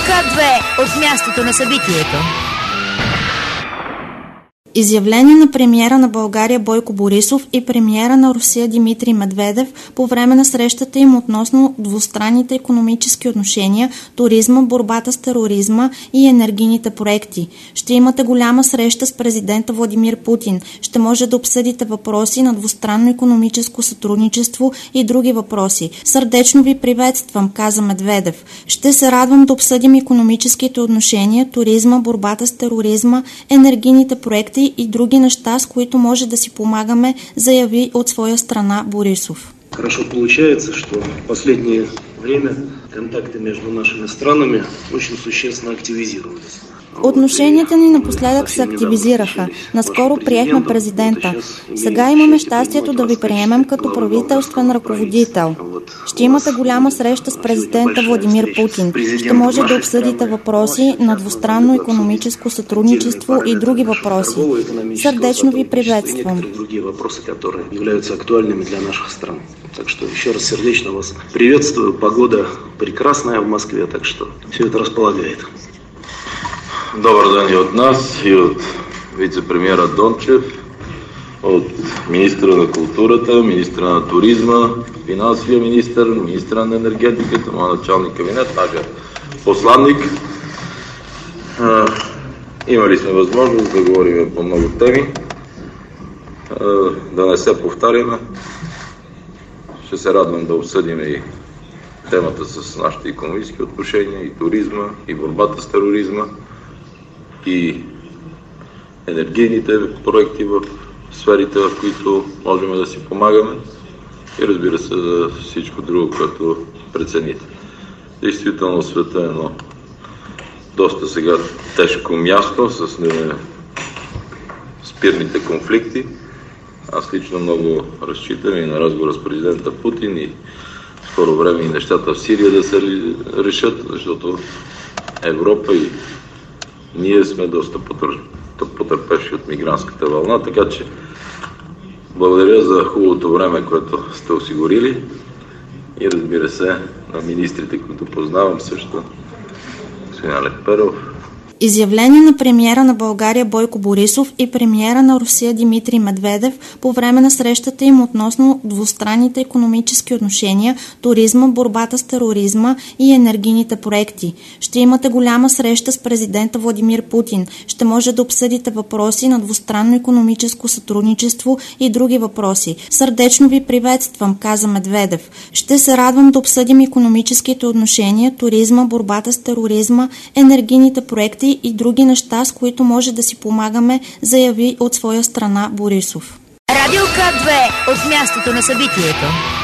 К2 от мястото на събитието. Изявление на премиера на България Бойко Борисов и премиера на Русия Дмитрий Медведев по време на срещата им относно двустранните икономически отношения, туризма, борбата с тероризма и енергийните проекти. Ще имате голяма среща с президента Владимир Путин. Ще може да обсъдите въпроси на двустранно икономическо сътрудничество и други въпроси. Сърдечно ви приветствам, каза Медведев. Ще се радвам да обсъдим икономическите отношения, туризма, борбата с тероризма, енергийните проекти и други неща, с които може да си помагаме, заяви от своя страна Борисов. Хорошо получается, что в последнее время контакты между нашими странами очень существенно активизировались. Отношенията ни напоследък се активизираха. Наскоро приехме президента. Сега имаме щастието да ви приемем като правителствен ръководител. Ще имате голяма среща с президента Владимир Путин. Ще може да обсъдите въпроси на двустранно икономическо сътрудничество и други въпроси. Сърдечно ви приветствам. Так что еще раз сердечно вас приветствую. Погода прекрасная в Москве, так что все это располагает. Добър ден и от нас, и от вице-премиера Дончев, от министра на културата, министра на туризма, финансовия министра на енергетиката, моя началник кабинет, нашия посланник. Имали сме възможност да говорим по много теми, да не се повтаряме. Ще се радвам да обсъдим и темата с нашите икономически отношения, и туризма, и борбата с тероризма, и енергийните проекти в сферите, в които можем да си помагаме, и разбира се за всичко друго, което прецените. Действително света е едно доста сега тежко място с спирните конфликти. Аз лично много разчитам и на разговора с президента Путин и скоро време и нещата в Сирия да се решат, защото Европа и ние сме доста потърпевши от мигрантската вълна, така че благодаря за хубавото време, което сте осигурили, и разбира се на министрите, които познавам също, господин Лепперов. Изявление на премиера на България Бойко Борисов и премиера на Русия Дмитрий Медведев по време на срещата им относно двустранните икономически отношения, туризма, борбата с тероризма и енергийните проекти. Ще имате голяма среща с президента Владимир Путин. Ще може да обсъдите въпроси на двустранно икономическо сътрудничество и други въпроси. Сърдечно ви приветствам, каза Медведев. Ще се радвам да обсъдим икономическите отношения, туризма, борбата с тероризма, енергийните проекти и други неща, с които може да си помагаме, заяви от своя страна Борисов. Радио К2 от мястото на събитието.